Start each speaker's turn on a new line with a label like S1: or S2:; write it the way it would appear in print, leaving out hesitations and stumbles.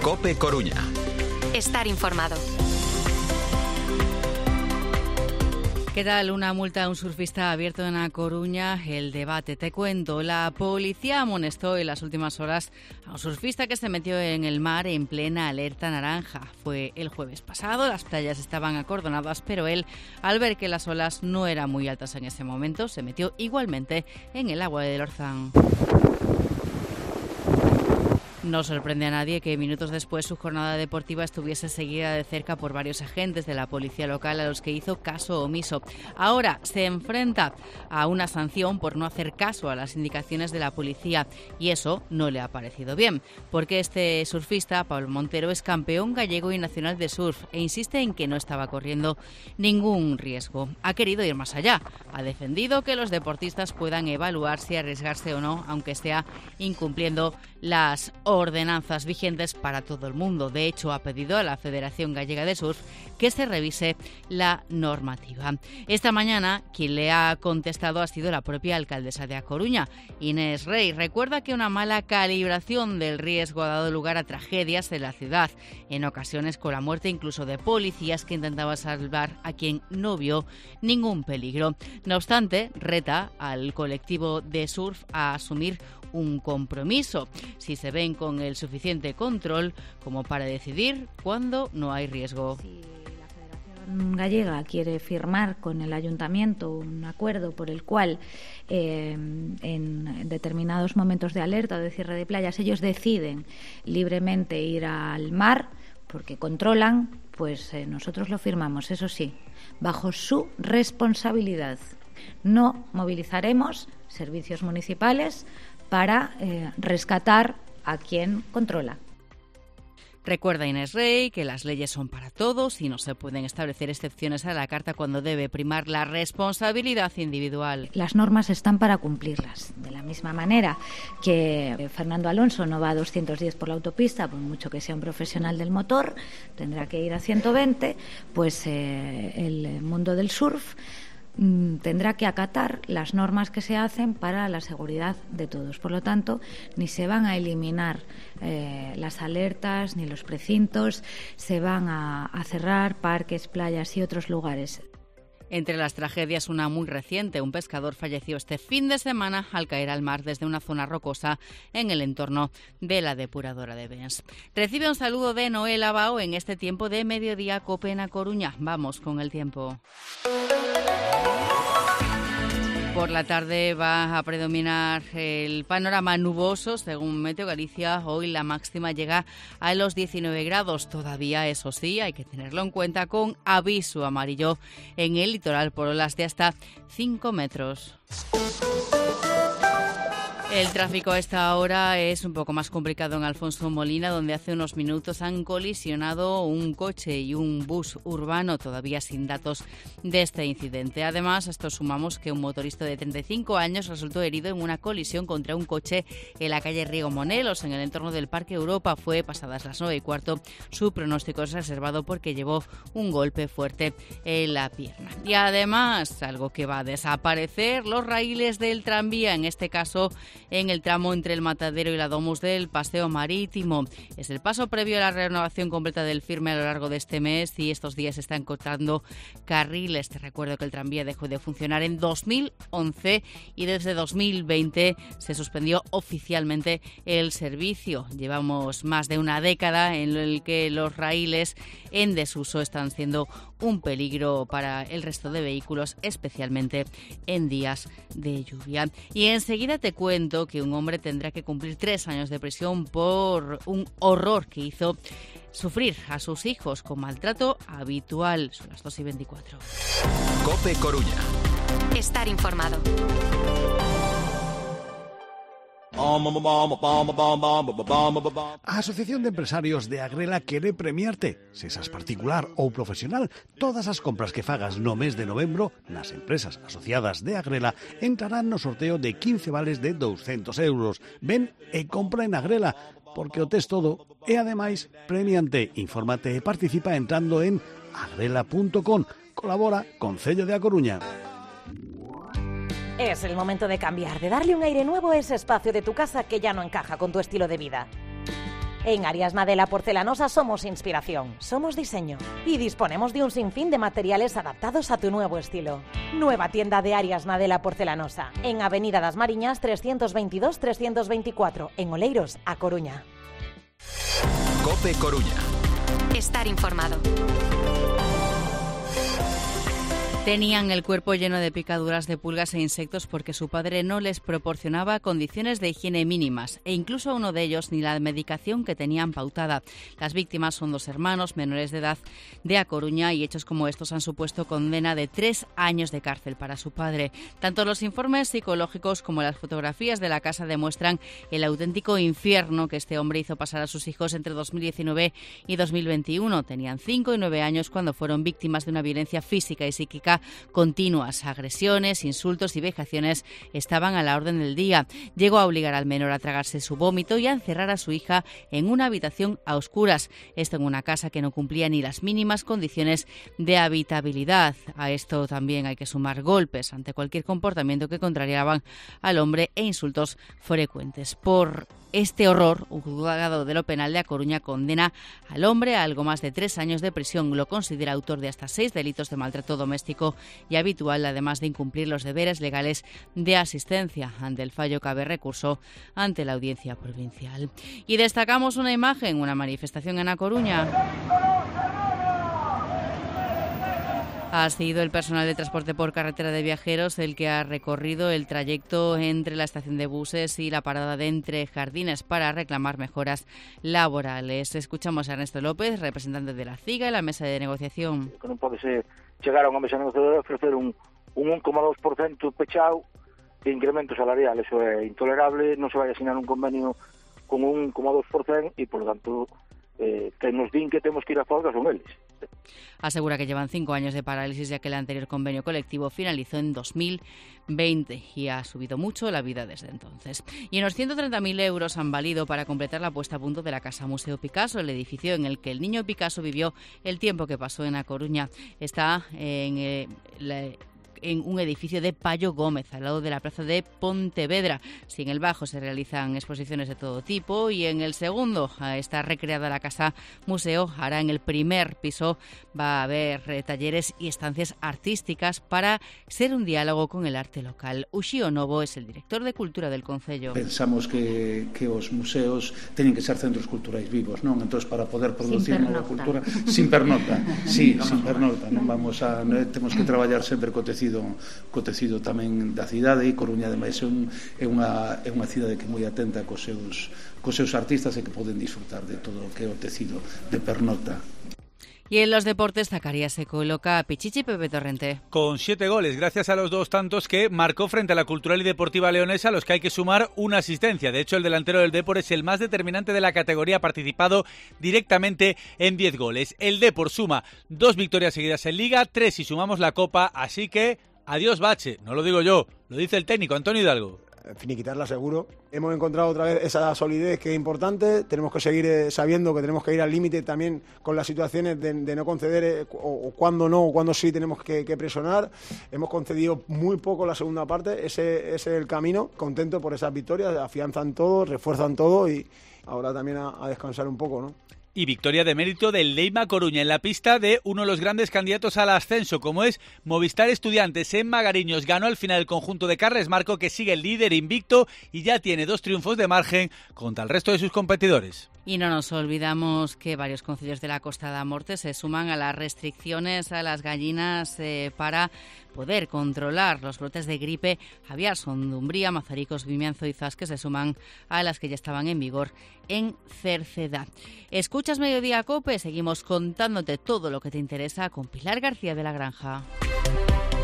S1: COPE Coruña.
S2: Estar informado.
S3: ¿Qué tal? Una multa a un surfista abierto en A Coruña. El debate, te cuento. La policía amonestó en las últimas horas a un surfista que se metió en el mar en plena alerta naranja. Fue el jueves pasado, las playas estaban acordonadas, pero él, al ver que las olas no eran muy altas en ese momento, se metió igualmente en el agua del Orzán. No sorprende a nadie que minutos después su jornada deportiva estuviese seguida de cerca por varios agentes de la policía local a los que hizo caso omiso. Ahora se enfrenta a una sanción por no hacer caso a las indicaciones de la policía y eso no le ha parecido bien, porque este surfista, Pablo Montero, es campeón gallego y nacional de surf e insiste en que no estaba corriendo ningún riesgo. Ha querido ir más allá. Ha defendido que los deportistas puedan evaluar si arriesgarse o no, aunque sea incumpliendo las ordenanzas vigentes para todo el mundo. De hecho, ha pedido a la Federación Gallega de Surf que se revise la normativa. Esta mañana, quien le ha contestado ha sido la propia alcaldesa de A Coruña, Inés Rey. Recuerda que una mala calibración del riesgo ha dado lugar a tragedias en la ciudad, en ocasiones con la muerte incluso de policías que intentaban salvar a quien no vio ningún peligro. No obstante, reta al colectivo de surf a asumir un compromiso, si se ven con el suficiente control como para decidir cuándo no hay riesgo.
S4: Sí. Gallega quiere firmar con el ayuntamiento un acuerdo por el cual en determinados momentos de alerta o de cierre de playas ellos deciden libremente ir al mar porque controlan, pues nosotros lo firmamos, eso sí, bajo su responsabilidad. No movilizaremos servicios municipales para rescatar a quien controla.
S3: Recuerda Inés Rey que las leyes son para todos y no se pueden establecer excepciones a la carta cuando debe primar la responsabilidad individual.
S4: Las normas están para cumplirlas. De la misma manera que Fernando Alonso no va a 210 por la autopista, por mucho que sea un profesional del motor, tendrá que ir a 120, pues el mundo del surf tendrá que acatar las normas que se hacen para la seguridad de todos. Por lo tanto, ni se van a eliminar las alertas ni los precintos, se van a cerrar parques, playas y otros lugares.
S3: Entre las tragedias, una muy reciente. Un pescador falleció este fin de semana al caer al mar desde una zona rocosa en el entorno de la depuradora de Bens. Recibe un saludo de Noel Abao en este tiempo de mediodía COPE en A Coruña. Vamos con el tiempo. Por la tarde va a predominar el panorama nuboso. Según Meteo Galicia, hoy la máxima llega a los 19 grados. Todavía, eso sí, hay que tenerlo en cuenta con aviso amarillo en el litoral por olas de hasta 5 metros. El tráfico a esta hora es un poco más complicado en Alfonso Molina, donde hace unos minutos han colisionado un coche y un bus urbano, todavía sin datos de este incidente. Además, a esto sumamos que un motorista de 35 años resultó herido en una colisión contra un coche en la calle Riego Monelos, en el entorno del Parque Europa. Fue pasadas las 9:15. Su pronóstico es reservado porque llevó un golpe fuerte en la pierna. Y además, algo que va a desaparecer, los raíles del tranvía, en este caso en el tramo entre el Matadero y la Domus del Paseo Marítimo. Es el paso previo a la renovación completa del firme a lo largo de este mes y estos días se están cortando carriles. Te recuerdo que el tranvía dejó de funcionar en 2011 y desde 2020 se suspendió oficialmente el servicio. Llevamos más de una década en el que los raíles en desuso están siendo un peligro para el resto de vehículos, especialmente en días de lluvia. Y enseguida te cuento que un hombre tendrá que cumplir 3 años de prisión por un horror que hizo sufrir a sus hijos con maltrato habitual. Son las 2:24.
S1: COPE Coruña.
S2: Estar informado.
S5: A Asociación de Empresarios de Agrela quere premiarte, se sas particular ou profesional. Todas as compras que fagas no mes de novembro nas empresas asociadas de Agrela entrarán no sorteo de 15 vales de 200 euros. Ven e compra en Agrela, porque o tes todo e ademais premiante. Infórmate e participa entrando en agrela.com. Colabora Concello de A Coruña.
S6: Es el momento de cambiar, de darle un aire nuevo a ese espacio de tu casa que ya no encaja con tu estilo de vida. En Ariasna de la Porcelanosa somos inspiración, somos diseño y disponemos de un sinfín de materiales adaptados a tu nuevo estilo. Nueva tienda de Ariasna de la Porcelanosa, en Avenida das Mariñas 322-324, en Oleiros, A Coruña.
S1: COPE Coruña.
S2: Estar informado.
S3: Tenían el cuerpo lleno de picaduras de pulgas e insectos porque su padre no les proporcionaba condiciones de higiene mínimas e incluso a uno de ellos ni la medicación que tenían pautada. Las víctimas son 2 hermanos menores de edad de A Coruña y hechos como estos han supuesto condena de 3 años de cárcel para su padre. Tanto los informes psicológicos como las fotografías de la casa demuestran el auténtico infierno que este hombre hizo pasar a sus hijos entre 2019 y 2021. Tenían 5 y 9 años cuando fueron víctimas de una violencia física y psíquica continuas. Agresiones, insultos y vejaciones estaban a la orden del día. Llegó a obligar al menor a tragarse su vómito y a encerrar a su hija en una habitación a oscuras. Esto en una casa que no cumplía ni las mínimas condiciones de habitabilidad. A esto también hay que sumar golpes ante cualquier comportamiento que contrariaban al hombre e insultos frecuentes. Por este horror, un juzgado de lo penal de A Coruña condena al hombre a algo más de 3 años de prisión. Lo considera autor de hasta 6 delitos de maltrato doméstico y habitual, además de incumplir los deberes legales de asistencia. Ante el fallo cabe recurso ante la audiencia provincial. Y destacamos una imagen, una manifestación en A Coruña. Ha sido el personal de transporte por carretera de viajeros el que ha recorrido el trayecto entre la estación de buses y la parada de Entre Jardines para reclamar mejoras laborales. Escuchamos a Ernesto López, representante de la CIGA, en la mesa de negociación.
S7: Non pode ser chegar a unha mesa negociadora e ofrecer un 1,2% pechado de incremento salarial. Eso é intolerable, non se vai a asinar un convenio con un 1,2% e, por lo tanto, que nos din que temos que ir a folga son eles.
S3: Asegura que llevan 5 años de parálisis ya que el anterior convenio colectivo finalizó en 2020 y ha subido mucho la vida desde entonces. Y unos 130.000 euros han valido para completar la puesta a punto de la Casa Museo Picasso, el edificio en el que el niño Picasso vivió el tiempo que pasó en A Coruña. Está en un edificio de Payo Gómez, al lado de la plaza de Pontevedra. Si en el bajo se realizan exposiciones de todo tipo y en el segundo está recreada la casa museo, ahora en el primer piso va a haber talleres y estancias artísticas para ser un diálogo con el arte local. Uxío Novo es el director de Cultura del Concello.
S8: Pensamos que os museos teñen que ser centros culturais vivos, non? Entón, para poder producir nova cultura sin pernota. Sí, sin pernota, non vamos a temos que traballar sempre co tecido tamén da cidade, e Coruña ademais é unha cidade que é moi atenta cos seus artistas e que poden disfrutar de todo o que é o tecido de pernota.
S3: Y en los deportes, Zacarías se coloca a Pichichi Pepe Torrente.
S9: Con 7 goles, gracias a los 2 tantos que marcó frente a la Cultural y Deportiva Leonesa, a los que hay que sumar una asistencia. De hecho, el delantero del Depor es el más determinante de la categoría, ha participado directamente en 10 goles. El Depor suma 2 victorias seguidas en Liga, 3 si sumamos la Copa, así que adiós bache. No lo digo yo, lo dice el técnico Antonio Hidalgo.
S10: Finiquitarla seguro. Hemos encontrado otra vez esa solidez que es importante. Tenemos que seguir sabiendo que tenemos que ir al límite también con las situaciones de no conceder o cuando no o cuando sí tenemos que presionar. Hemos concedido muy poco la segunda parte. Ese es el camino. Contento por esas victorias. Afianzan todo, refuerzan todo y ahora también a descansar un poco, ¿no?
S9: Y victoria de mérito del Leima Coruña en la pista de uno de los grandes candidatos al ascenso, como es Movistar Estudiantes. En Magariños ganó al final el conjunto de Carles Marco, que sigue el líder invicto y ya tiene 2 triunfos de margen contra el resto de sus competidores.
S3: Y no nos olvidamos que varios concellos de la Costa da Morte se suman a las restricciones a las gallinas para poder controlar los brotes de gripe aviar. Son Dumbría, Mazaricos, Vimianzo y Zas, que se suman a las que ya estaban en vigor en Cerceda. Escuchas Mediodía Cope, seguimos contándote todo lo que te interesa con Pilar García de la Granja.